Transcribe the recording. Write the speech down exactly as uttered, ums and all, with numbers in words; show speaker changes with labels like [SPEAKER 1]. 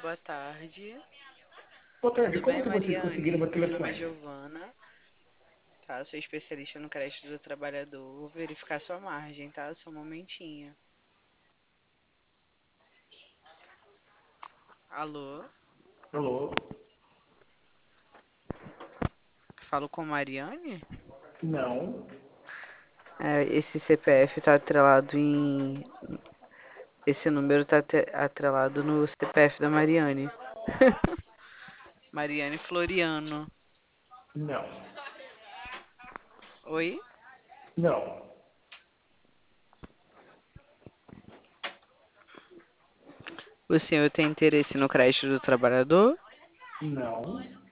[SPEAKER 1] boa tarde.
[SPEAKER 2] Boa tarde,
[SPEAKER 1] Tudo
[SPEAKER 2] como
[SPEAKER 1] bem,
[SPEAKER 2] que vocês conseguiram
[SPEAKER 1] Mariane?
[SPEAKER 2] meu
[SPEAKER 1] Meu nome é
[SPEAKER 2] telefone?
[SPEAKER 1] Giovana, tá? Sou especialista no crédito do trabalhador. Vou verificar sua margem, tá? Só um momentinho. Alô?
[SPEAKER 2] Alô?
[SPEAKER 1] Falo com Mariane?
[SPEAKER 2] Não,
[SPEAKER 1] É, esse C P F tá atrelado em. Esse número tá te- atrelado no C P F da Mariane. Mariane Floriano.
[SPEAKER 2] não,
[SPEAKER 1] Oi?
[SPEAKER 2] não,
[SPEAKER 1] O senhor tem interesse no crédito do trabalhador?
[SPEAKER 2] não.